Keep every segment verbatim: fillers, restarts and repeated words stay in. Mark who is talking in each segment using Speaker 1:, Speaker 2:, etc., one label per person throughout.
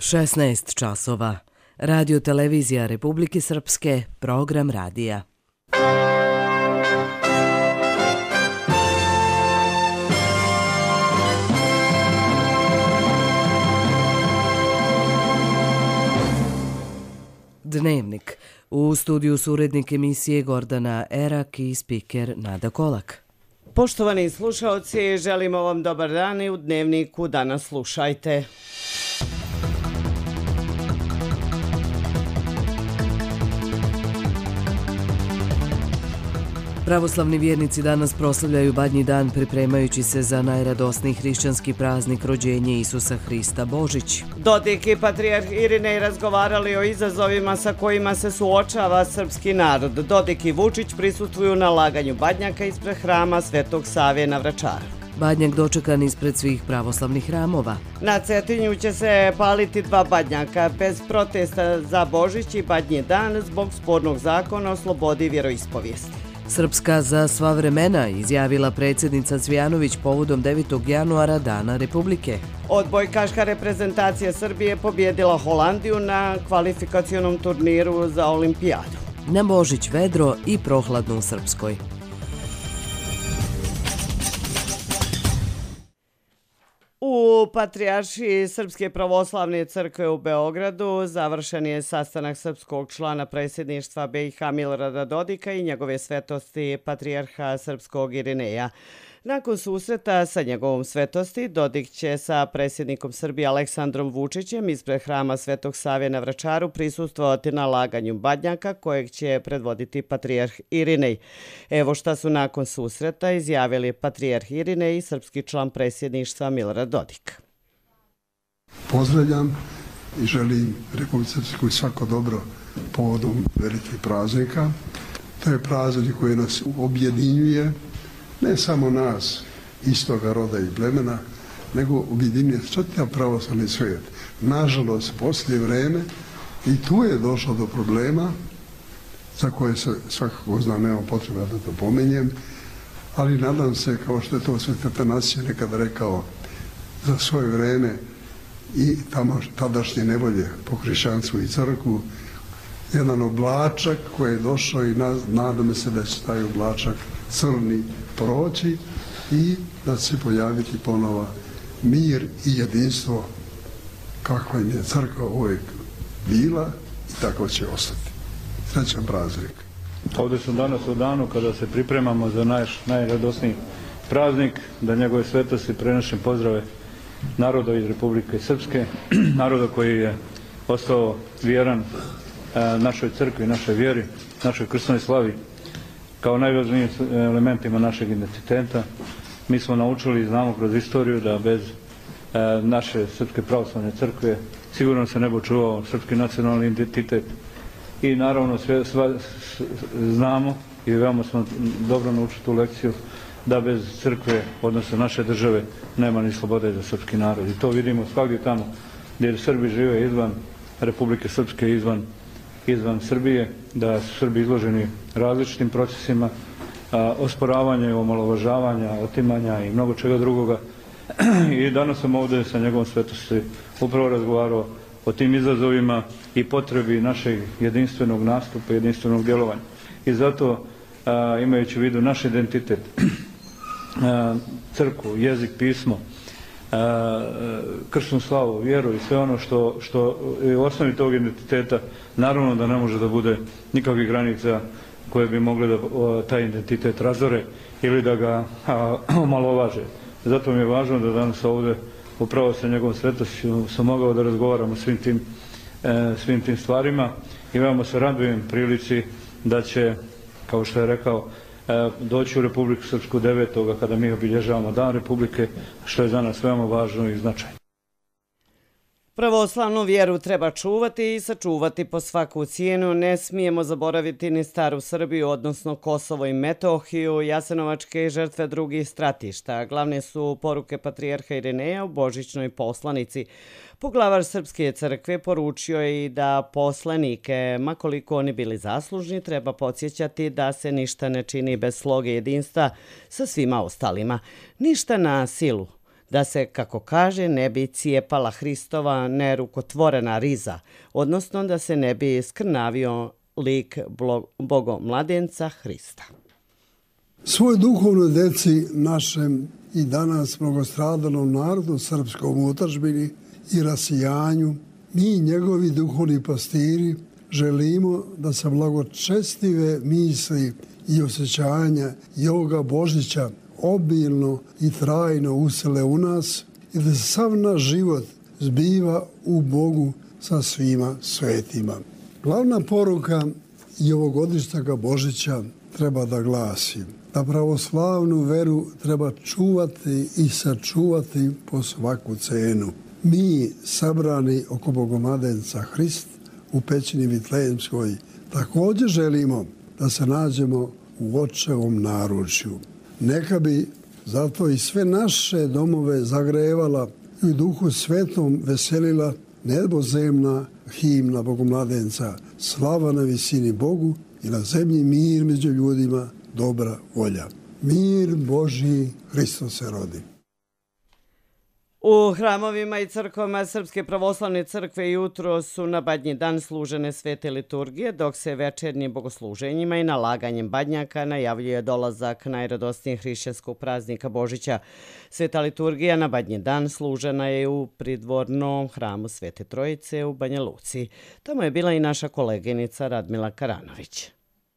Speaker 1: šesnaest časova. Radio televizija Republike Srpske, program radija. Dnevnik. U studiju su urednik emisije Gordana Erak i spiker Nada Kolak.
Speaker 2: Poštovani slušaoci, želimo vam dobar dan i u Dnevniku danas slušajte.
Speaker 1: Pravoslavni vjernici danas proslavljaju Badnji dan pripremajući se za najradosniji hrišćanski praznik rođenje Isusa Hrista Božić.
Speaker 2: Dodik i patrijarh Irinej razgovarali o izazovima sa kojima se suočava srpski narod. Dodik i Vučić prisustvuju na laganju badnjaka ispred hrama Svetog Save na Vračaru.
Speaker 1: Badnjak dočekan ispred svih pravoslavnih hramova.
Speaker 2: Na Cetinju će se paliti dva badnjaka bez protesta za Božić i Badnji dan zbog spornog zakona o slobodi vjeroispovijesti.
Speaker 1: Srpska za sva vremena, izjavila predsjednica Cvijanović povodom devetog januara Dana Republike.
Speaker 2: Odbojkaška reprezentacija Srbije pobjedila Holandiju na kvalifikacionom turniru za olimpijadu.
Speaker 1: Na Božić vedro i prohladno u Srpskoj.
Speaker 2: U Patrijaršiji Srpske pravoslavne crkve u Beogradu završen je sastanak srpskog člana predsjedništva B i H Milorada Dodika i njegove svetosti patrijarha srpskog Irineja. Nakon susreta sa njegovom svetosti, Dodik će sa predsjednikom Srbije Aleksandrom Vučićem ispred hrama Svetog Save na Vračaru prisustvovati na laganju badnjaka kojeg će predvoditi patrijarh Irinej. Evo šta su nakon susreta izjavili patrijarh Irinej i srpski član predsjedništva Milorad Dodik.
Speaker 3: Pozdravljam i želim Republici Srpskoj svako dobro povodom velikih praznika. To je praznik koji nas objedinjuje, ne samo nas istoga roda i plemena, nego objedinjuje čitav pravoslavni svijet. Nažalost, poslije vreme i tu je došlo do problema za koje se svakako zna, nema potreba da to pomenjem, ali nadam se, kao što je to Sveti Atanasije nekada rekao, za svoje vreme i tamo tadašnje nevolje po hrišćanstvu i crkvu, jedan oblačak koji je došao i nadam se da će taj oblačak crni proći i da će se pojaviti ponova mir i jedinstvo kakva im je crkva uvijek bila i tako će ostati. Srećan praznik.
Speaker 4: Ovdje sam danas u danu kada se pripremamo za naš najradosniji praznik, da njegove svetosti prenošem pozdrave naroda iz Republike Srpske, naroda koji je ostao vjeran našoj crkvi, našoj vjeri, našoj krstnoj slavi, kao najvažnijim elementima našeg identiteta. Mi smo naučili i znamo kroz istoriju da bez naše Srpske pravoslavne crkve sigurno se ne bi čuvao srpski nacionalni identitet. I naravno sve, sve znamo i veoma smo dobro naučili tu lekciju da bez crkve, odnosno naše države, nema ni slobode za srpski narod. I to vidimo svakdje tamo gdje Srbi žive izvan Republike Srpske, izvan izvan Srbije, da su Srbi izloženi različitim procesima a, osporavanja i omalovažavanja, otimanja i mnogo čega drugoga. I danas sam ovdje sa njegovom svetosti upravo razgovarao o tim izazovima i potrebi našeg jedinstvenog nastupa, jedinstvenog djelovanja. I zato, a, imajući u vidu naš identitet, a, crkvu, jezik, pismo, kršnu slavu, vjeru i sve ono što, što je u osnovi tog identiteta, naravno da ne može da bude nikakvih granica koje bi mogle da o, taj identitet razore ili da ga a, omalovaže. Zato mi je važno da danas ovdje upravo sa njegovom svetošću sam mogao da razgovaram o svim tim, e, svim tim stvarima i veoma se radujem prilici da će, kao što je rekao, doći u Republiku Srpsku devetoga kada mi obilježavamo Dan Republike, što je za nas veoma važno i značajno.
Speaker 2: Pravoslavnu vjeru treba čuvati i sačuvati po svaku cijenu. Ne smijemo zaboraviti ni staru Srbiju, odnosno Kosovo i Metohiju, jasenovačke žrtve drugih stratišta. Glavne su poruke patrijarha Irineja u božićnoj poslanici. Poglavar Srpske crkve poručio je i da poslanike, ma koliko oni bili zaslužni, treba podsjećati da se ništa ne čini bez sloge jedinstva sa svima ostalima. Ništa na silu. da se, kako kaže, ne bi cijepala Hristova nerukotvorena riza, odnosno da se ne bi skrnavio lik bogomladenca Hrista.
Speaker 3: Svoj duhovnoj deci našem i danas mnogostradalnom narodu srpskom otadžbini i rasijanju, mi njegovi duhovni pastiri želimo da se blagočestive misli i osjećanja i ovoga Božića obilno i trajno usele u nas i da se sav naš život zbiva u Bogu sa svima svetima. Glavna poruka i ovogodišnjega Božića treba da glasi da pravoslavnu veru treba čuvati i sačuvati po svaku cenu. Mi, sabrani oko bogomladenca Hrist u pećini Vitlejemskoj, također želimo da se nađemo u očevom naručju. Neka bi zato i sve naše domove zagrevala i u duhu svetom veselila nebozemna himna bogomladenca, slava na visini Bogu i na zemlji mir među ljudima, dobra volja. Mir Božji, Hristos se rodi.
Speaker 2: U hramovima i crkvama Srpske pravoslavne crkve jutro su na Badnji dan služene svete liturgije, dok se večernjim bogosluženjima i nalaganjem badnjaka najavljuje dolazak najradosnijeg hrišćanskog praznika Božića. Sveta liturgija na Badnji dan služena je u pridvornom hramu Svete Trojice u Banja Luci. Tamo je bila i naša koleginica Radmila Karanović.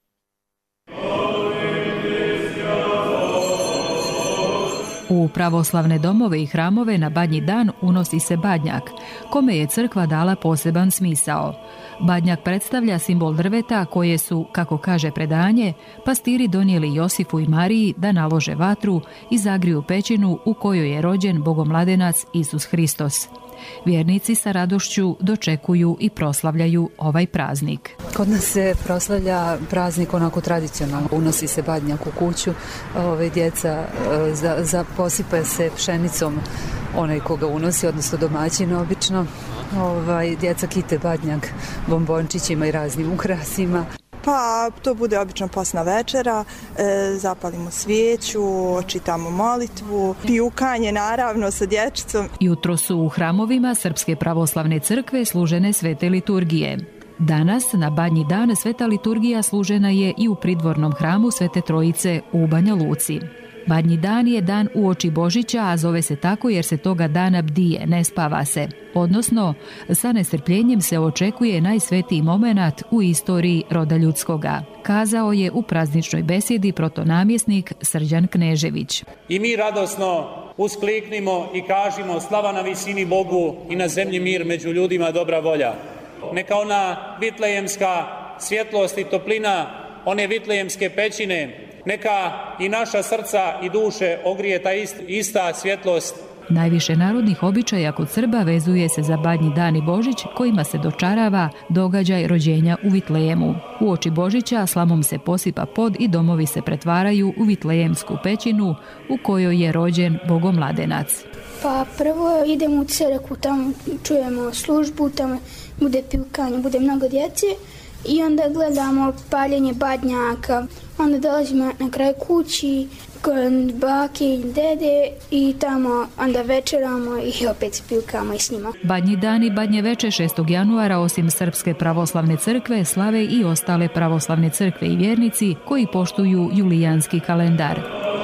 Speaker 5: U pravoslavne domove i hramove na Badnji dan unosi se badnjak, kome je crkva dala poseban smisao. Badnjak predstavlja simbol drveta koje su, kako kaže predanje, pastiri donijeli Josifu i Mariji da nalože vatru i zagriju pećinu u kojoj je rođen bogomladenac Isus Hristos. Vjernici sa radošću dočekuju i proslavljaju ovaj praznik.
Speaker 6: Kod nas se proslavlja praznik onako tradicionalno. Unosi se badnjak u kuću, ove, djeca za, za, posipa se pšenicom onaj koga unosi, odnosno domaćin obično. Ovaj, djeca kite badnjak bombončićima i raznim ukrasima.
Speaker 7: Pa to bude obično posna večera, e, zapalimo svijeću, čitamo molitvu, pijukanje naravno sa dječicom.
Speaker 5: Jutro su u hramovima Srpske pravoslavne crkve služene svete liturgije. Danas, na Badnji dan, sveta liturgija služena je i u pridvornom hramu Svete Trojice u Banja Luci. Badnji dan je dan uoči Božića, a zove se tako jer se toga dana bdije, ne spava se. Odnosno, sa nestrpljenjem se očekuje najsvetiji momenat u istoriji roda ljudskoga, kazao je u prazničnoj besjedi protonamjesnik Srđan Knežević.
Speaker 8: I mi radosno uskliknimo i kažimo slava na visini Bogu i na zemlji mir među ljudima dobra volja. Neka ona vitlejemska svjetlost i toplina, one vitlejemske pećine, neka i naša srca i duše ogrije ta ista svjetlost.
Speaker 5: Najviše narodnih običaja kod Srba vezuje se za Badnji dan i Božić, kojima se dočarava događaj rođenja u Vitlejemu. Uoči Božića slamom se posipa pod i domovi se pretvaraju u vitlejemsku pećinu u kojoj je rođen bogomladenac.
Speaker 9: Pa prvo idemo u crkvu, tamo čujemo službu, tamo bude pivkanje, bude mnogo djece i onda gledamo paljenje badnjaka. Onda dolazimo na kraj kući, kod bake i dede i tamo onda večeramo i opet pivkamo i s njima.
Speaker 5: Badnji dan i Badnje veče šestog januara osim Srpske pravoslavne crkve slave i ostale pravoslavne crkve i vjernici koji poštuju julijanski kalendar.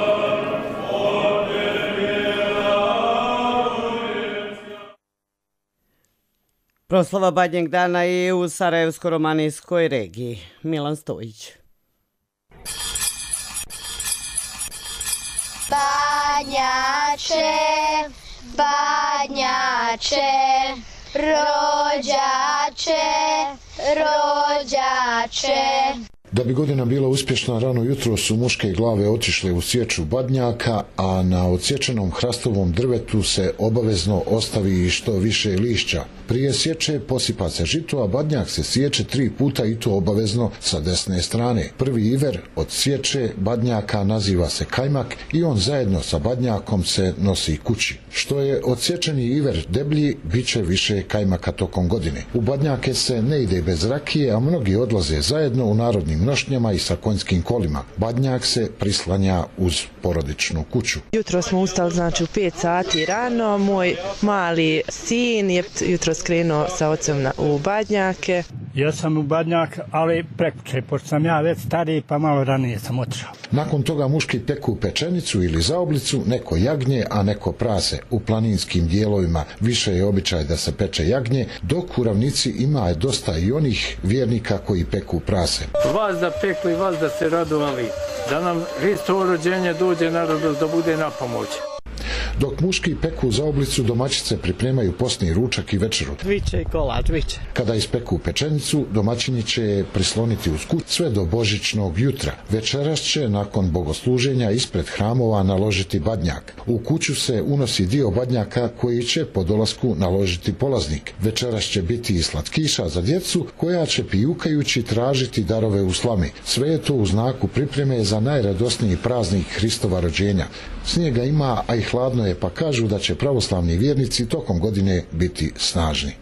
Speaker 2: Proslava Badnjeg dana je u Sarajevsko-romanijskoj regiji. Milan Stojić.
Speaker 10: Badnjače, badnjače, rođače, rođače.
Speaker 11: Da bi godina bila uspješna, rano jutro su muške glave otišle u sječu badnjaka, a na odsječenom hrastovom drvetu se obavezno ostavi i što više lišća. Prije sječe posipa se žito, a badnjak se sječe tri puta i to obavezno sa desne strane. Prvi iver od sječe badnjaka naziva se kajmak i on zajedno sa badnjakom se nosi kući. Što je odsječeni iver deblji, bit će više kajmaka tokom godine. U Badnjake se ne ide bez rakije, a mnogi odlaze zajedno u narodnim nošnjama i sa konjskim kolima. Badnjak se prislanja uz porodičnu kuću.
Speaker 12: Jutro smo ustali znači u pet sati rano. Moj mali sin je jutro skrenuo sa ocem na, u Badnjake.
Speaker 13: Ja sam u Badnjak, ali prekuće, pošto sam ja već stariji, pa malo ranije sam otišao.
Speaker 11: Nakon toga muški peku pečenicu ili zaoblicu, neko jagnje, a neko prase. U planinskim dijelovima više je običaj da se peče jagnje, dok u ravnici ima dosta i onih vjernika koji peku prase.
Speaker 13: Vas da pekli, vas da se radovali, da nam Hristovo rođenje dođe na radost, da bude na pomoć.
Speaker 11: Dok muški peku za oblicu, domaćice pripremaju posni ručak i večeru.
Speaker 12: Viće i kolač, viće.
Speaker 11: Kada ispeku pečenicu, domaćini će je prisloniti uz kuću sve do božićnog jutra. Večeras će nakon bogosluženja ispred hramova naložiti badnjak. U kuću se unosi dio badnjaka koji će po dolasku naložiti polaznik. Večeras će biti i slatkiša za djecu koja će pijukajući tražiti darove u slami. Sve je to u znaku pripreme za najradosniji praznik Hristova rođenja. Snijega ima, a i hladno je, pa kažu da će pravoslavni vjernici tokom godine biti snažni.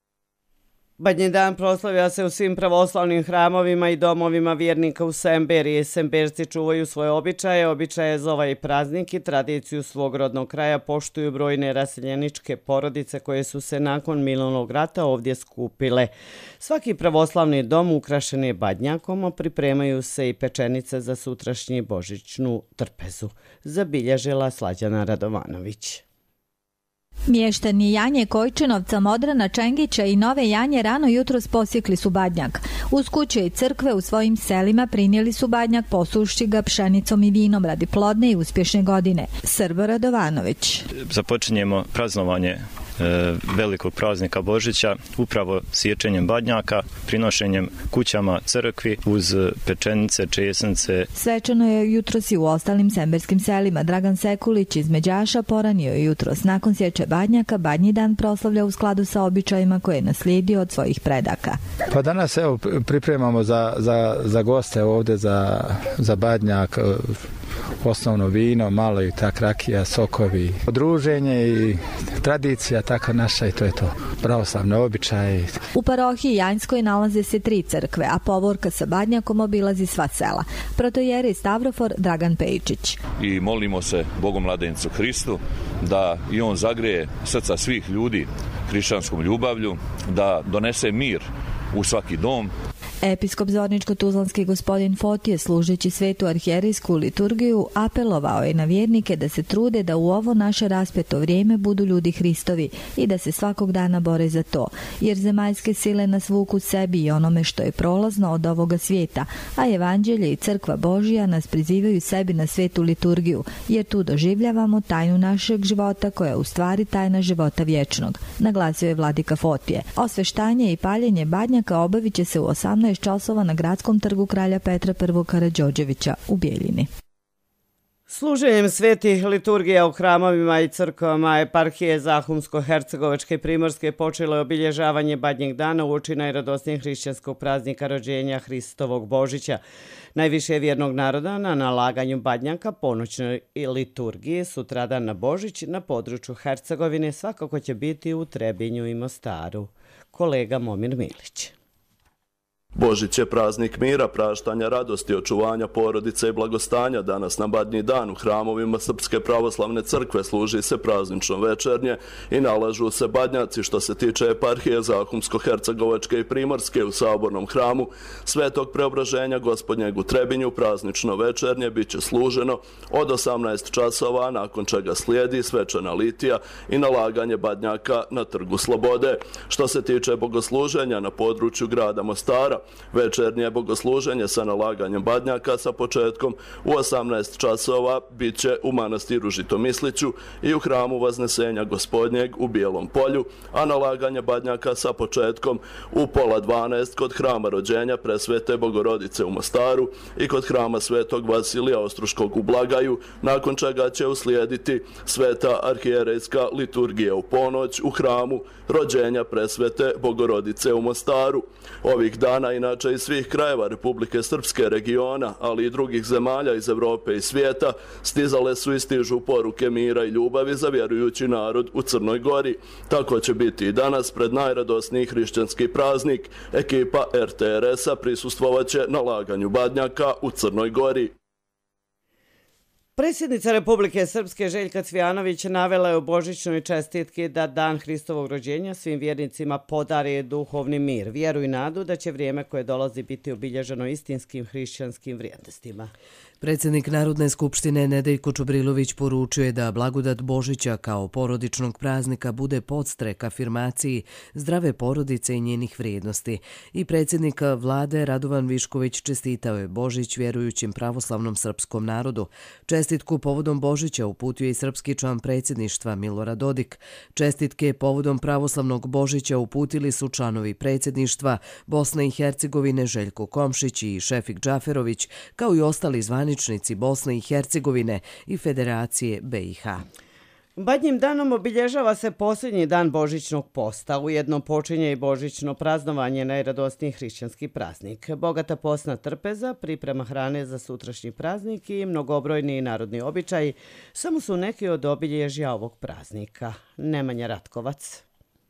Speaker 2: Badnji dan proslavlja se u svim pravoslavnim hramovima i domovima vjernika u Semberiji. Semberci čuvaju svoje običaje, običaje za ovaj praznik i tradiciju svog rodnog kraja poštuju brojne raseljeničke porodice koje su se nakon Milovnog rata ovdje skupile. Svaki pravoslavni dom ukrašen je badnjakom, a pripremaju se i pečenice za sutrašnji božićnu trpezu. Zabilježila Slađana Radovanović.
Speaker 14: Mještani Janje Kojčinovca, Modrana Čengića i Nove Janje rano jutros posjekli su badnjak. Uz kuće i crkve u svojim selima prinijeli su badnjak posušći ga pšenicom i vinom radi plodne i uspješne godine. Srbo Radovanović.
Speaker 15: Započinjemo praznovanje velikog praznika Božića upravo sječenjem badnjaka, prinošenjem kućama crkvi uz pečenice, česnice.
Speaker 14: Svečano je jutros i u ostalim semberskim selima. Dragan Sekulić iz Međaša poranio je jutros. Nakon sječe badnjaka, badnji dan proslavlja u skladu sa običajima koje je naslijedio od svojih predaka.
Speaker 16: Pa danas evo pripremamo za, za, za goste ovdje za, za badnjak, osnovno vino, malo i tak rakija, sokovi, druženje i tradicija taka naša i to je to. Pravoslavne običaje.
Speaker 14: U parohiji Janjskoj nalaze se tri crkve, a povorka sa badnjakom obilazi sva sela. Protojeri Stavrofor Dragan Pejčić.
Speaker 17: I molimo se Bogom mladencu Hristu da i on zagreje srca svih ljudi hrišćanskom ljubavlju, da donese mir u svaki dom.
Speaker 14: Episkop Zorničko-Tuzlanski gospodin Fotije, služeći svetu arhijerijsku liturgiju, apelovao je na vjernike da se trude da u ovo naše raspeto vrijeme budu ljudi Hristovi i da se svakog dana bore za to, jer zemaljske sile nas vuku sebi i onome što je prolazno od ovoga svijeta, a evanđelje i crkva Božija nas prizivaju sebi na svetu liturgiju, jer tu doživljavamo tajnu našeg života koja je u stvari tajna života vječnog, naglasio je vladika Fotije. Osveštanje i paljenje badnjaka obavit će se u osamnaest časova na gradskom trgu kralja Petra I. Karađorđevića u Bijeljini.
Speaker 2: Služenjem svetih liturgija u hramovima i crkvama eparhije Zahumsko-Hercegovačke i Primorske počelo je obilježavanje Badnjeg dana uoči najradosnijeg hrišćanskog praznika rođenja Hristovog Božića. Najviše vjernog naroda na nalaganju badnjaka ponoćnoj liturgiji sutradan na Božić na području Hercegovine svakako će biti u Trebinju i Mostaru. Kolega Momir Milić.
Speaker 18: Božić je praznik mira, praštanja, radosti, očuvanja porodice i blagostanja. Danas na Badnji dan u hramovima Srpske pravoslavne crkve služi se praznično večernje i nalažu se badnjaci. Što se tiče eparhije Zahumsko-Hercegovačke i Primorske, u sabornom hramu Svetog Preobraženja Gospodnjeg u Trebinju praznično večernje bit će služeno od osamnaest časova, nakon čega slijedi svečana litija i nalaganje badnjaka na Trgu Slobode. Što se tiče bogosluženja na području grada Mostara, večernje bogosluženje sa nalaganjem badnjaka sa početkom u osamnaest časova bit će u manastiru Žitomisliću i u hramu Vaznesenja Gospodnjeg u Bijelom polju, a nalaganje badnjaka sa početkom u pola dvanaest kod hrama rođenja Presvete Bogorodice u Mostaru i kod hrama Svetog Vasilija Ostruškog u Blagaju, nakon čega će uslijediti sveta arhijerejska liturgija u ponoć u hramu rođenja Presvete Bogorodice u Mostaru. Ovih dana a inače iz svih krajeva Republike Srpske, regiona, ali i drugih zemalja iz Evrope i svijeta, stizale su i stižu poruke mira i ljubavi za vjerujući narod u Crnoj Gori. Tako će biti i danas pred najradosniji hrišćanski praznik. Ekipa er te er es-a prisustvovaće na laganju badnjaka u Crnoj Gori.
Speaker 2: Predsjednica Republike Srpske Željka Cvijanović navela je u božićnoj čestitki da dan Hristovog rođenja svim vjernicima podari duhovni mir, vjeru i nadu da će vrijeme koje dolazi biti obilježeno istinskim hrišćanskim vrijednostima.
Speaker 1: Predsjednik Narodne skupštine Nedeljko Čubrilović poručio je da blagodat Božića kao porodičnog praznika bude podstrek afirmaciji zdrave porodice i njenih vrijednosti. I predsjednik vlade Radovan Višković čestitao je Božić vjerujućim pravoslavnom srpskom narodu. Čestitku povodom Božića uputio je i srpski član predsjedništva Milorad Dodik. Čestitke povodom pravoslavnog Božića uputili su članovi predsjedništva Bosne i Hercegovine Željko Komšić i Šefik Džaferović, kao i ostali zvaničnici Bosne i Hercegovine i Federacije be i ha.
Speaker 2: Badnjim danom obilježava se posljednji dan božićnog posta. Ujedno počinje i božićno praznovanje, najradosniji hrišćanski praznik. Bogata postna trpeza, priprema hrane za sutrašnji praznik i mnogobrojni narodni običaji samo su neki od obilježja ovog praznika. Nemanja Ratkovac.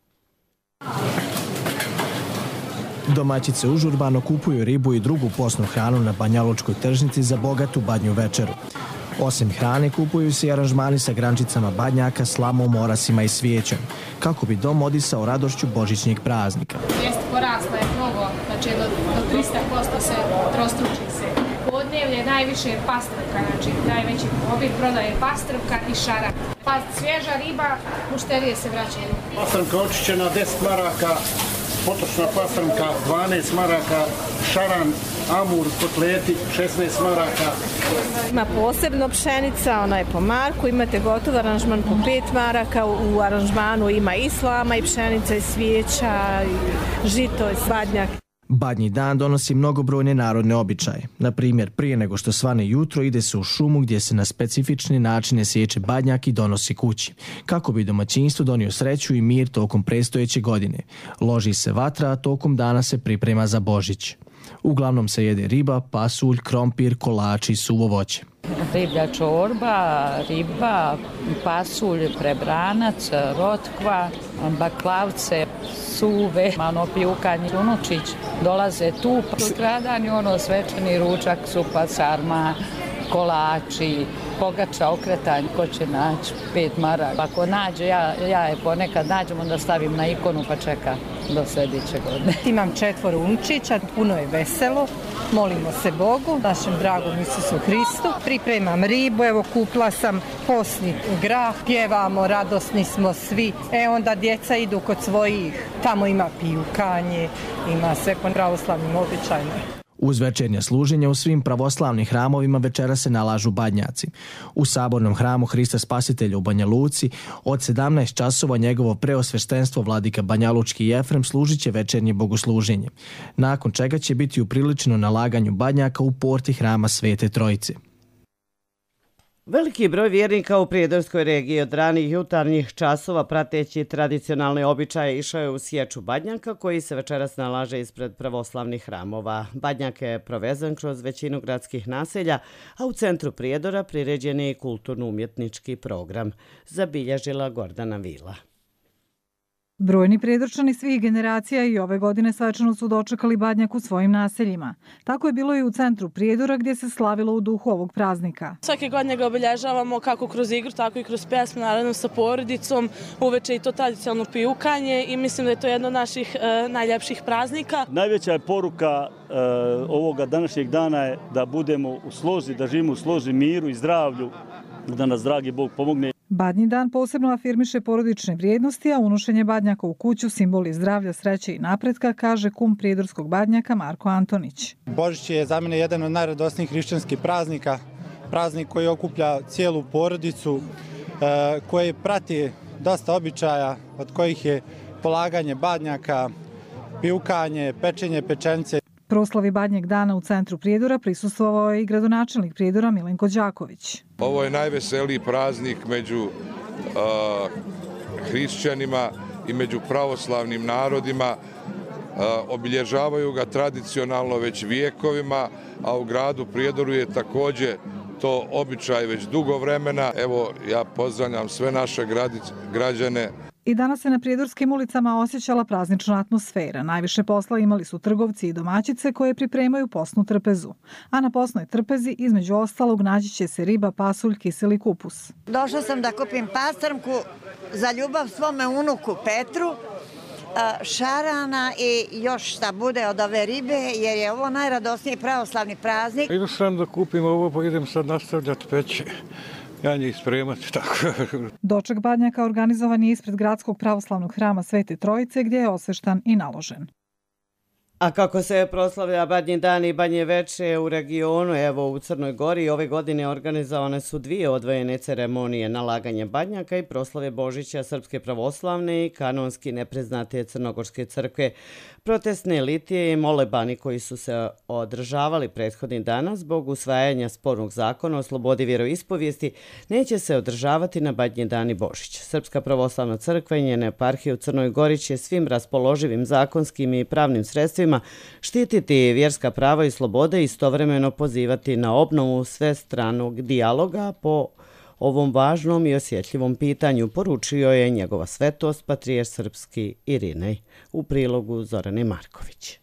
Speaker 19: Domaćice užurbano kupuju ribu i drugu posnu hranu na Banjalučkoj tržnici za bogatu badnju večeru. Osim hrane kupuju se i aranžmani sa grančicama badnjaka, slamom, orasima i svijećom, kako bi dom odisao radošću božićnjeg praznika.
Speaker 20: Vijest porasla je mnogo, znači do, do tristo posto se trostruči se. Podnevlje najviše je pastrvka, znači najveći obim prodaje pastrvka i šarak. Pa svježa riba, mušterije se vraćaju.
Speaker 21: Pastrvka očišćena deset maraka, potočna pastrvka dvanaest maraka, šaran, amur, kotleti šesnaest maraka.
Speaker 22: Ima posebno pšenica, ona je po marku, imate gotov aranžman po pet maraka, u aranžmanu ima i slama i pšenica i svijeća, i žito i badnjak.
Speaker 19: Badnji dan donosi mnogobrojne narodne običaje. Na primjer, prije nego što svane jutro ide se u šumu gdje se na specifične načine sječe badnjak i donosi kući, kako bi domaćinstvo donio sreću i mir tokom predstojeće godine. Loži se vatra, a tokom dana se priprema za Božić. Uglavnom se jede riba, pasulj, krompir, kolači i suvo voće.
Speaker 23: Riblja čorba, riba, pasulj, prebranac, rotkva, baklavce, suve, ono pijukanje, unučić, dolaze tu, sutradan ono svečani ručak, supa, sarma, kolači, pogača, okretanje, ko će naći pet maraka. Ako nađe, ja, ja je ponekad nađem, onda stavim na ikonu pa čeka do sljedeće godine.
Speaker 22: Imam četvoro unučića, puno je veselo, molimo se Bogu, našem dragom Isusu Hristu. Pripremam ribu, evo kupila sam posni grah, pjevamo, radosni smo svi. E onda djeca idu kod svojih, tamo ima pijukanje, ima sve po pravoslavnim običajima.
Speaker 19: Uz večernja služenja u svim pravoslavnim hramovima večera se nalažu badnjaci. U sabornom hramu Hrista Spasitelja u Banja Luci od sedamnaest časova njegovo preosveštenstvo vladika Banjalučki Jefrem služit će večernje bogosluženje, nakon čega će biti upriličeno na laganju badnjaka u porti hrama Svete Trojice.
Speaker 2: Veliki broj vjernika u Prijedorskoj regiji od ranih jutarnjih časova prateći tradicionalne običaje išao je u sječu badnjaka koji se večeras nalaže ispred pravoslavnih hramova. Badnjak je provezan kroz većinu gradskih naselja, a u centru Prijedora priređen je i kulturno-umjetnički program, zabilježila Gordana Vila.
Speaker 24: Brojni Prijedorčani svih generacija i ove godine svečano su dočekali badnjak u svojim naseljima. Tako je bilo i u centru Prijedora gdje se slavilo u duhu ovog praznika.
Speaker 25: Svake godine ga obilježavamo kako kroz igru, tako i kroz pjesmu, naravno sa porodicom, uveče i to tradicionalno pijukanje i mislim da je to jedno od naših e, najljepših praznika.
Speaker 26: Najveća je poruka e, ovoga današnjeg dana je da budemo u slozi, da živimo u slozi, miru i zdravlju, da nas dragi Bog pomogne.
Speaker 24: Badnji dan posebno afirmiše porodične vrijednosti, a unošenje badnjaka u kuću simbol je zdravlja, sreće i napretka, kaže kum prijedorskog badnjaka Marko Antonić.
Speaker 27: Božić je za mene jedan od najradosnijih hrišćanskih praznika, praznik koji okuplja cijelu porodicu, koji prati dosta običaja, od kojih je polaganje badnjaka, pijukanje, pečenje pečenice.
Speaker 24: Proslavi badnjeg dana u centru Prijedora prisustvovao je i gradonačelnik Prijedora Milenko Đaković.
Speaker 28: Ovo je najveseliji praznik među uh, hrišćanima i među pravoslavnim narodima. obilježavaju ga tradicionalno već vijekovima, a u gradu Prijedoru je također to običaj već dugo vremena. Evo, ja pozdravljam sve naše građane.
Speaker 24: I danas se na prijedorskim ulicama osjećala praznična atmosfera. Najviše posla imali su trgovci i domaćice koje pripremaju posnu trpezu. A na posnoj trpezi, između ostalog, naći će se riba, pasulj, kiseli kupus.
Speaker 3: Došla sam da kupim pastrmku za ljubav svome unuku Petru, šarana i još šta bude od ove ribe, jer je ovo najradosniji pravoslavni praznik.
Speaker 4: Idu sam da kupim ovo, pa idem sad nastavljati peći. Ja njih spremati, tako.
Speaker 24: Doček Badnjaka organizovan je ispred gradskog pravoslavnog hrama Svete Trojice, gdje je osveštan i naložen.
Speaker 2: A kako se proslavlja Badnji dan i Badnje veče u regionu, evo u Crnoj Gori, ove godine organizovane su dvije odvojene ceremonije, nalaganje Badnjaka i proslave Božića Srpske pravoslavne i kanonski nepriznate Crnogorske crkve. Protestne litije i molebani koji su se održavali prethodnih dana zbog usvajanja spornog zakona o slobodi vjeroispovijesti neće se održavati na Badnji dan i Božić. Srpska pravoslavna crkva i njene eparhije u Crnoj Gori će svim raspoloživim zakonskim i pravnim sredstvima štititi vjerska prava i slobode i istovremeno pozivati na obnovu svestranog dijaloga po ovom važnom i osjetljivom pitanju, poručio je njegova svetost patrijarh srpski Irinej u prilogu Zorane Marković.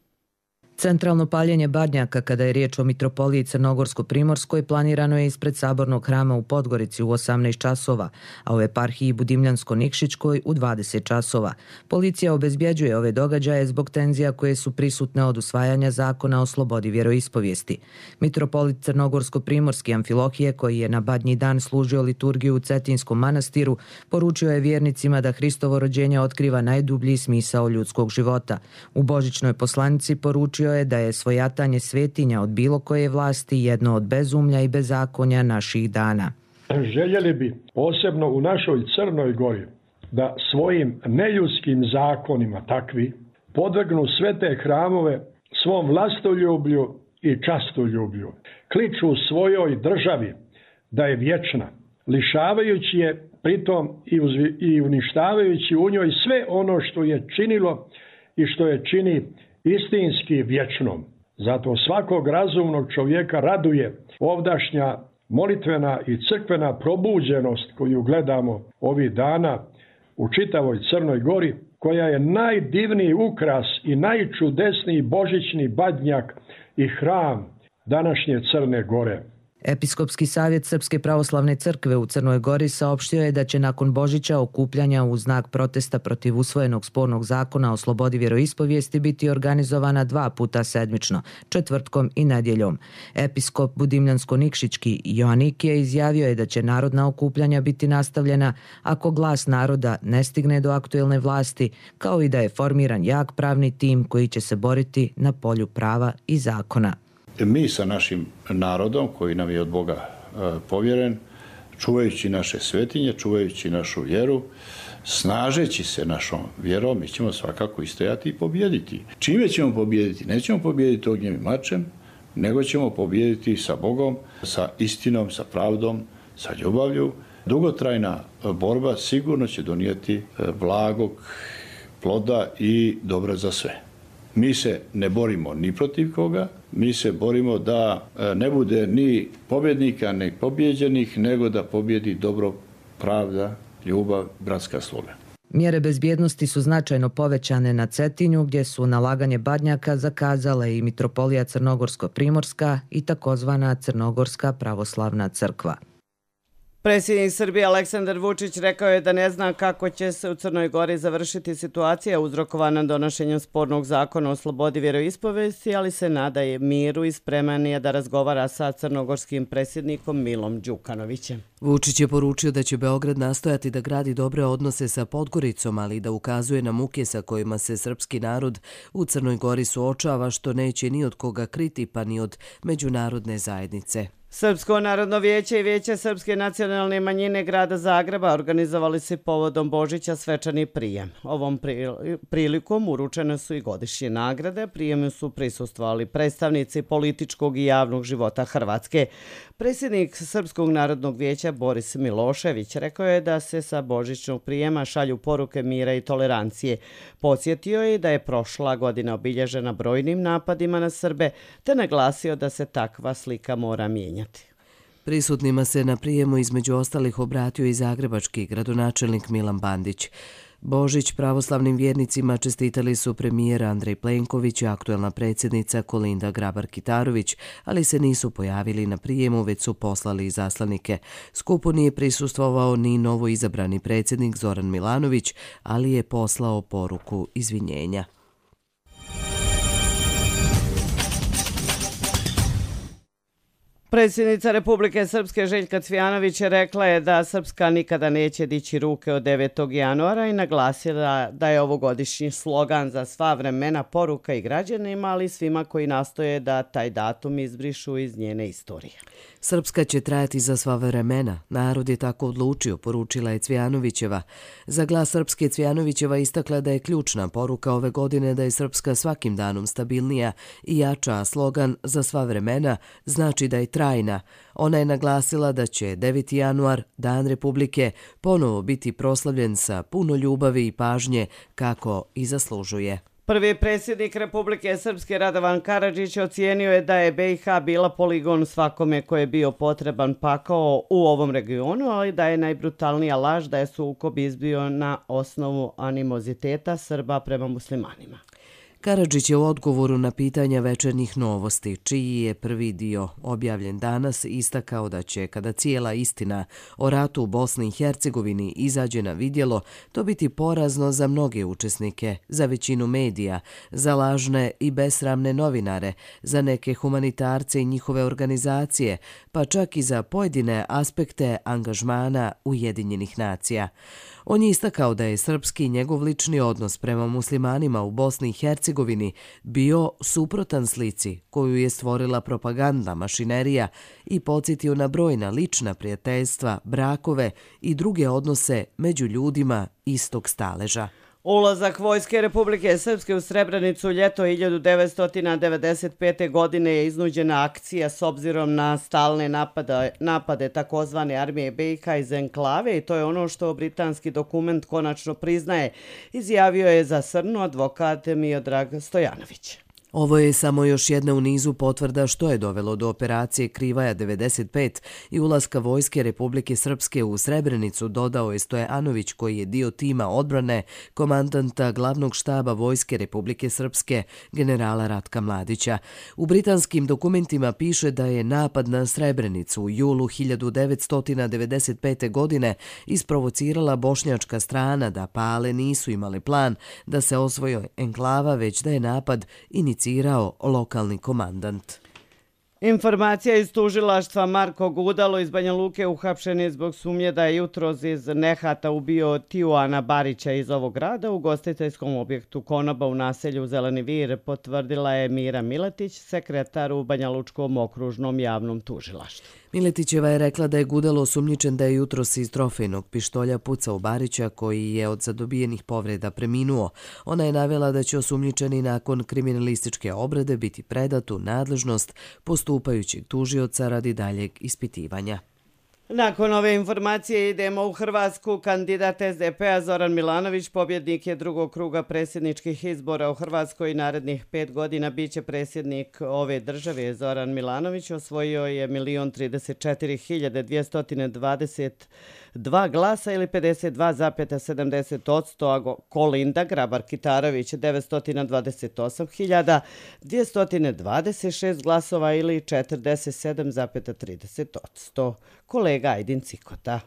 Speaker 1: Centralno paljenje Badnjaka kada je riječ o mitropoliji Crnogorsko-Primorskoj planirano je ispred Sabornog hrama u Podgorici u osamnaest časova, a u eparhiji Budimljansko-Nikšićkoj u dvadeset časova. Policija obezbjeđuje ove događaje zbog tenzija koje su prisutne od usvajanja zakona o slobodi vjeroispovijesti. Mitropolit Crnogorsko-Primorski Amfilohije, koji je na Badnji dan služio liturgiju u Cetinskom manastiru, poručio je vjernicima da Hristovo rođenje otkriva najdublji smisao ljudskog života. U božićnoj poslanici poručio je da je svojatanje svetinja od bilo koje vlasti jedno od bezumlja i bezakonja naših dana.
Speaker 5: Željeli bi posebno u našoj Crnoj Gori da svojim neljudskim zakonima takvi podvrgnu sve te hramove svom vlastoljublju i častoljublju. Kliču svojoj državi da je vječna, lišavajući je pritom i uništavajući u njoj sve ono što je činilo i što je čini istinski vječnom. Zato svakog razumnog čovjeka raduje ovdašnja molitvena i crkvena probuđenost koju gledamo ovih dana u čitavoj Crnoj Gori, koja je najdivniji ukras i najčudesniji božićni badnjak i hram današnje Crne Gore.
Speaker 1: Episkopski savjet Srpske pravoslavne crkve u Crnoj Gori saopštio je da će nakon Božića okupljanja u znak protesta protiv usvojenog spornog zakona o slobodi vjeroispovijesti biti organizovana dva puta sedmično, četvrtkom i nedjeljom. Episkop Budimljansko-Nikšićki Joanik je izjavio je da će narodna okupljanja biti nastavljena ako glas naroda ne stigne do aktuelne vlasti, kao i da je formiran jak pravni tim koji će se boriti na polju prava i zakona.
Speaker 6: Mi sa našim narodom koji nam je od Boga povjeren, čuvajući naše svetinje, čuvajući našu vjeru, snažeći se našom vjerom, mi ćemo svakako istojati i pobjediti. Čime ćemo pobjediti? Nećemo pobjediti ognjem i mačem, nego ćemo pobjediti sa Bogom, sa istinom, sa pravdom, sa ljubavlju. Dugotrajna borba sigurno će donijeti blagog ploda i dobra za sve. Mi se ne borimo ni protiv koga, mi se borimo da ne bude ni pobjednika, ni pobjeđenih, nego da pobjedi dobro, pravda, ljubav, bratska sloga.
Speaker 1: Mjere bezbjednosti su značajno povećane na Cetinju, gdje su nalaganje Badnjaka zakazale i mitropolija Crnogorsko-Primorska i takozvana Crnogorska pravoslavna crkva.
Speaker 2: Predsjednik Srbije Aleksandar Vučić rekao je da ne zna kako će se u Crnoj Gori završiti situacija uzrokovana donošenjem spornog zakona o slobodi vjeroispovijesti, ali se nada je miru i spreman je da razgovara sa crnogorskim predsjednikom Milom Đukanovićem.
Speaker 1: Vučić je poručio da će Beograd nastojati da gradi dobre odnose sa Podgoricom, ali da ukazuje na muke sa kojima se srpski narod u Crnoj Gori suočava, što neće ni od koga kriti pa ni od međunarodne zajednice.
Speaker 2: Srpsko narodno vijeće i Vijeće Srpske nacionalne manjine grada Zagreba organizovali se povodom Božića svečani prijem. Ovom prilikom uručene su i godišnje nagrade. Prijemu su prisustvovali predstavnici političkog i javnog života Hrvatske. Predsjednik Srpskog narodnog vijeća Boris Milošević rekao je da se sa božićnog prijema šalju poruke mira i tolerancije. Podsjetio je da je prošla godina obilježena brojnim napadima na Srbe, te naglasio da se takva slika mora mijenjati.
Speaker 1: Prisutnima se na prijemu između ostalih obratio i zagrebački gradonačelnik Milan Bandić. Božić pravoslavnim vjernicima čestitali su premijer Andrej Plenković i aktuelna predsjednica Kolinda Grabar-Kitarović, ali se nisu pojavili na prijemu, već su poslali izaslanike. Skupu nije prisustvovao ni novo izabrani predsjednik Zoran Milanović, ali je poslao poruku izvinjenja.
Speaker 2: Predsjednica Republike Srpske Željka Cvijanović rekla je da Srpska nikada neće dići ruke od devetog januara i naglasila da je ovogodišnji slogan za sva vremena poruka i građanima, ali i svima koji nastoje da taj datum izbrišu iz njene istorije.
Speaker 1: Srpska će trajati za sva vremena. Narod je tako odlučio, poručila je Cvijanovićeva. Za Glas Srpske Cvijanovićeva istakla da je ključna poruka ove godine da je Srpska svakim danom stabilnija i jača, a slogan za sva vremena znači da je trajna. Ona je naglasila da će deveti januar, Dan Republike, ponovo biti proslavljen sa puno ljubavi i pažnje kako i zaslužuje.
Speaker 2: Prvi predsjednik Republike Srpske Radovan Karadžić ocijenio je da je B i H bila poligon svakome ko je bio potreban pakao u ovom regionu, ali da je najbrutalnija laž da je sukob izbio na osnovu animoziteta Srba prema muslimanima.
Speaker 1: Karadžić je u odgovoru na pitanja Večernjih novosti, čiji je prvi dio objavljen danas, istakao da će, kada cijela istina o ratu u Bosni i Hercegovini izađe na vidjelo, to biti porazno za mnoge učesnike, za većinu medija, za lažne i besramne novinare, za neke humanitarce i njihove organizacije, pa čak i za pojedine aspekte angažmana Ujedinjenih nacija. On je istakao da je srpski njegov lični odnos prema muslimanima u Bosni i Hercegovini bio suprotan slici koju je stvorila propagandna mašinerija i podsjetio na brojna lična prijateljstva, brakove i druge odnose među ljudima istog staleža.
Speaker 2: Ulazak Vojske Republike Srpske u Srebrenicu ljeto hiljadu devetsto devedeset pete. godine je iznuđena akcija s obzirom na stalne napade, napade takozvane armije B i H iz enklave i to je ono što britanski dokument konačno priznaje, izjavio je za Srnu advokat Miodrag Stojanović.
Speaker 1: Ovo je samo još jedna u nizu potvrda što je dovelo do operacije Krivaja devedeset pet i ulaska Vojske Republike Srpske u Srebrenicu, dodao je Stojanović, koji je dio tima odbrane komandanta glavnog štaba Vojske Republike Srpske generala Ratka Mladića. U britanskim dokumentima piše da je napad na Srebrenicu u julu hiljadu devetsto devedeset pete. godine isprovocirala bošnjačka strana, da Pale nisu imali plan da se osvoje enklava, već da je napad inicirao lokalni komandant.
Speaker 2: Informacija iz tužilaštva: Marko Gudalo iz Banja Luke uhapšen je zbog sumnje da je jutros iz nehata ubio Tijuana Barića iz ovog grada u ugostiteljskom objektu Konoba u naselju Zeleni Vir, potvrdila je Mira Miletić, sekretar u Banja Lučkom okružnom javnom tužilaštvu.
Speaker 1: Miletićeva je rekla da je Gudalo osumnjičen da je jutros iz trofejnog pištolja pucao Barića, koji je od zadobijenih povreda preminuo. Ona je navela da će osumnjičeni nakon kriminalističke obrade biti predat u nadležnost postupajućeg tužioca radi daljeg ispitivanja.
Speaker 2: Nakon ove informacije idemo u Hrvatsku. Kandidat S D P-a Zoran Milanović pobjednik je drugog kruga predsjedničkih izbora u Hrvatskoj i narednih pet godina biće predsjednik ove države. Zoran Milanović osvojio je milion trideset četiri hiljade dvjesto dvadeset dva glasa ili pedeset dva zarez sedamdeset posto, a Kolinda Grabar-Kitarović devetsto dvadeset osam hiljada dvjesto dvadeset šest glasova ili četrdeset sedam zarez trideset posto. Kolega Ajdin Cikota.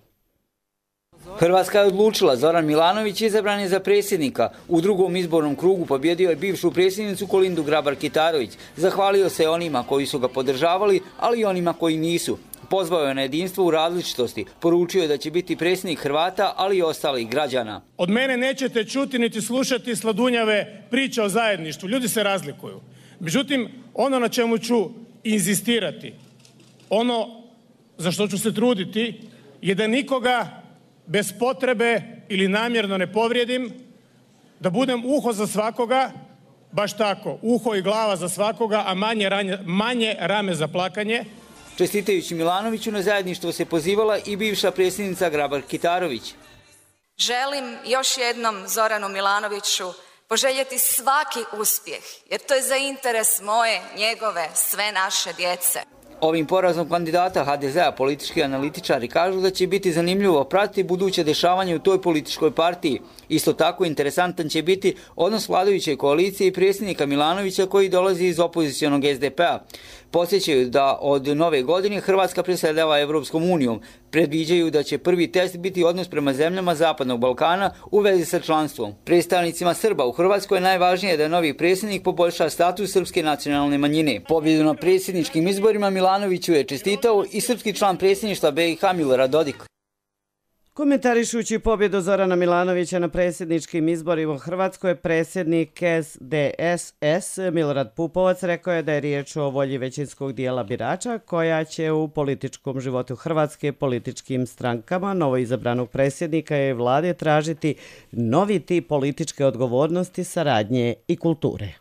Speaker 7: Hrvatska je odlučila. Zoran Milanović izabran je za predsjednika. U drugom izbornom krugu pobjedio je bivšu predsjednicu Kolindu Grabar-Kitarović. Zahvalio se onima koji su ga podržavali, ali i onima koji nisu. Pozvao je na jedinstvo u različitosti. Poručio je da će biti predsjednik Hrvata, ali i ostalih građana.
Speaker 8: Od mene nećete čuti niti slušati sladunjave priče o zajedništvu. Ljudi se razlikuju. Međutim, ono na čemu ću inzistirati Ono za što ću se truditi je da nikoga bez potrebe ili namjerno ne povrijedim, da budem uho za svakoga, baš tako, uho i glava za svakoga, a manje, ranje, manje rame za plakanje.
Speaker 7: Čestitajući Milanoviću na zajedništvo se pozivala i bivša predsjednica Grabar-Kitarović.
Speaker 9: Želim još jednom Zoranu Milanoviću poželjeti svaki uspjeh, jer to je za interes moje, njegove, sve naše djece.
Speaker 7: Ovim porazom kandidata ha de zea politički analitičari kažu da će biti zanimljivo pratiti buduće dešavanje u toj političkoj partiji. Isto tako interesantan će biti odnos vladajuće koalicije i predsjednika Milanovića koji dolazi iz opozicionog es de pe-a. Podsjećaju da od nove godine Hrvatska predsjedava Evropskom unijom. Predviđaju da će prvi test biti odnos prema zemljama Zapadnog Balkana u vezi sa članstvom. Predstavnicima Srba u Hrvatskoj je najvažnije da novi predsjednik poboljša status srpske nacionalne manjine. Pobjedu na predsjedničkim izborima Milanoviću je čestitao i srpski član predsjedništva be i ha Milorad Dodik.
Speaker 2: Komentarišući pobjedu Zorana Milanovića na predsjedničkim izborima u Hrvatskoj, predsjednik es de es es Milorad Pupovac rekao je da je riječ o volji većinskog dijela birača koja će u političkom životu Hrvatske, političkim strankama, novoizabranog predsjednika i vlade tražiti novi tip političke odgovornosti, saradnje i kulture.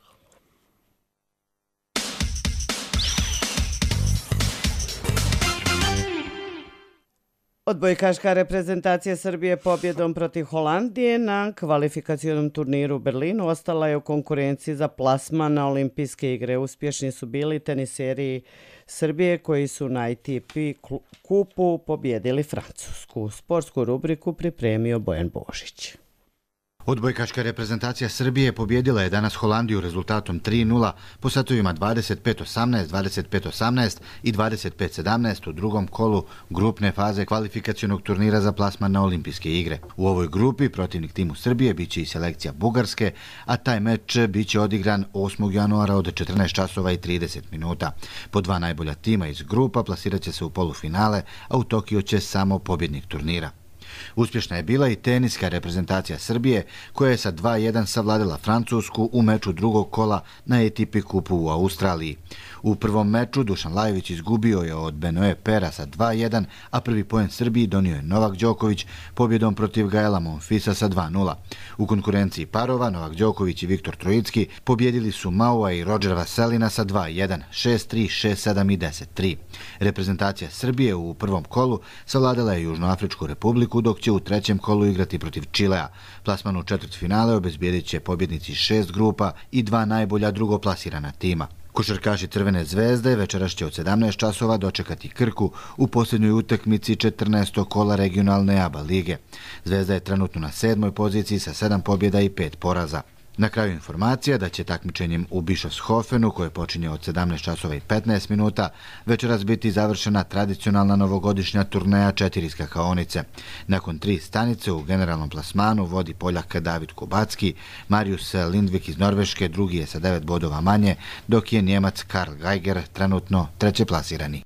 Speaker 2: Odbojkaška reprezentacija Srbije pobjedom protiv Holandije na kvalifikacionom turniru u Berlinu ostala je u konkurenciji za plasman na olimpijske igre. Uspješni su bili teniseri Srbije koji su na i te pe kupu pobjedili Francusku. Sportsku rubriku pripremio Bojan Božić.
Speaker 10: Odbojkaška reprezentacija Srbije pobjedila je danas Holandiju rezultatom tri nula po satovima dvadeset pet osamnaest, dvadeset pet osamnaest i dvadeset pet sedamnaest u drugom kolu grupne faze kvalifikacionog turnira za plasman na olimpijske igre. U ovoj grupi protivnik timu Srbije biće i selekcija Bugarske, a taj meč biće odigran osmog januara od četrnaest časova i trideset minuta. Po dva najbolja tima iz grupa plasirat će se u polufinale, a u Tokio će samo pobjednik turnira. Uspješna je bila i teniska reprezentacija Srbije koja je sa dva jedan savladala Francusku u meču drugog kola na a te pe kupu u Australiji. U prvom meču Dušan Lajović izgubio je od Benoe Pera sa dva jedan, a prvi poen Srbiji donio je Novak Đoković pobjedom protiv Gaela Monfisa sa dva nula. U konkurenciji parova Novak Đoković i Viktor Trojicki pobjedili su Maua i Rodžer Vaselina sa dva jedan, šest tri, šest sedam i deset tri. Reprezentacija Srbije u prvom kolu savladala je Južnoafričku republiku, dok će u trećem kolu igrati protiv Čilea. Plasman u četvrtfinale obezbijedit će pobjednici šest grupa i dva najbolja drugoplasirana tima. Košarkaši Crvene zvezde večeras će od sedamnaest časova dočekati Krku u posljednjoj utakmici četrnaestog kola regionalne A B A lige. Zvezda je trenutno na sedmoj poziciji sa sedam pobjeda i pet poraza. Na kraju informacija da će takmičenjem u Bischofshofenu, koje počinje od sedamnaest časova i petnaest minuta, večeras biti završena tradicionalna novogodišnja turneja četiri skakaonice. Nakon tri stanice u generalnom plasmanu vodi Poljak David Kubacki, Marius Lindvik iz Norveške drugi je sa devet bodova manje, dok je Njemac Karl Geiger trenutno treće plasirani.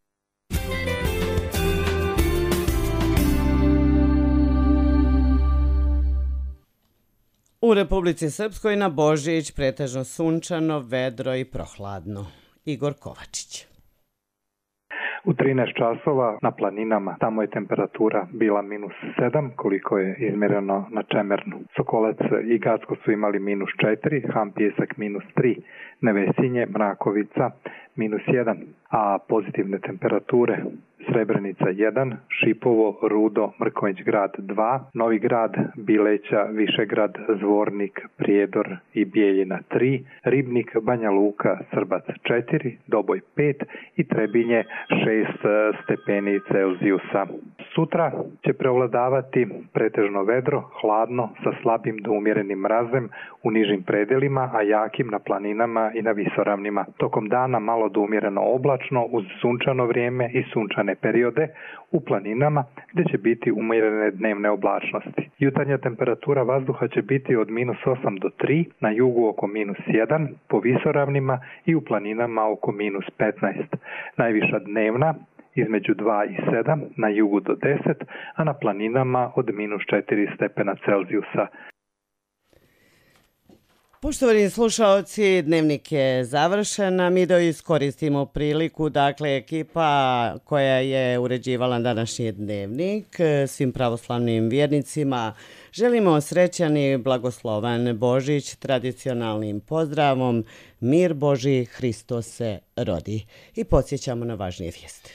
Speaker 2: U Republici Srpskoj na Božić pretežno sunčano, vedro i prohladno. Igor Kovačić.
Speaker 11: U trinaest časova na planinama, tamo je temperatura bila minus sedam, koliko je izmjereno na Čemernu. Sokolac i Gacko su imali minus četiri, Ham Pjesak minus tri, Nevesinje, Mrakovica minus jedan, a pozitivne temperature Srebrenica jedan, Šipovo, Rudo, Mrkonjić grad dva, Novi grad, Bileća, Višegrad, Zvornik, Prijedor i Bijeljina tri, Ribnik, Banja Luka, Srbac četiri, Doboj pet i Trebinje šest stepeni Celzijusa. Sutra će prevladavati pretežno vedro, hladno sa slabim do umjerenim mrazem u nižim predelima, a jakim na planinama i na visoravnima. Tokom dana malo do umjereno oblačno uz sunčano vrijeme i sunčane periode u planinama gdje će biti umjerene dnevne oblačnosti. Jutarnja temperatura vazduha će biti od minus osam do tri, na jugu oko minus jedan, po visoravnima i u planinama oko minus petnaest. Najviša dnevna između dva i sedam, na jugu do deset, a na planinama od minus četiri stepena Celzijusa.
Speaker 2: Poštovani slušaoci, dnevnik je završen, a mi da iskoristimo priliku, dakle ekipa koja je uređivala današnji dnevnik, svim pravoslavnim vjernicima želimo srećan i blagoslovan Božić tradicionalnim pozdravom Mir Božji, Hristos se rodi. I podsjećamo na važnije vijesti.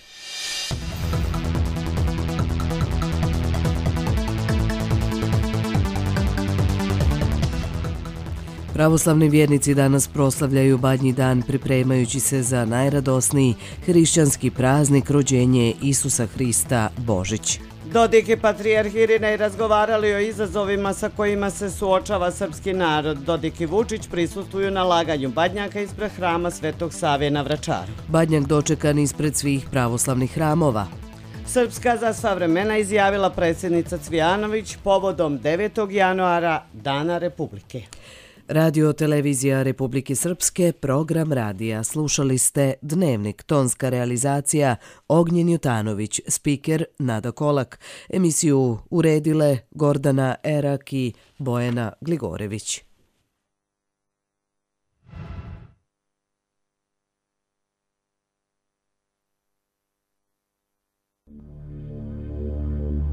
Speaker 1: Pravoslavni vjernici danas proslavljaju Badnji dan pripremajući se za najradosniji hrišćanski praznik rođenje Isusa Hrista Božić.
Speaker 2: Dodik i patrijarh Irinej razgovarali o izazovima sa kojima se suočava srpski narod. Dodik i Vučić prisustvuju na laganju badnjaka ispred hrama Svetog Save na Vračaru.
Speaker 1: Badnjak dočekan ispred svih pravoslavnih hramova.
Speaker 2: Srpska za sva vremena izjavila predsjednica Cvijanović povodom devetog januara, Dana Republike.
Speaker 1: Radio televizija Republike Srpske, program radija. Slušali ste Dnevnik, tonska realizacija Ognjen Jutanović, spiker Nada Kolak. Emisiju uredile Gordana Erak i Bojana Gligorević.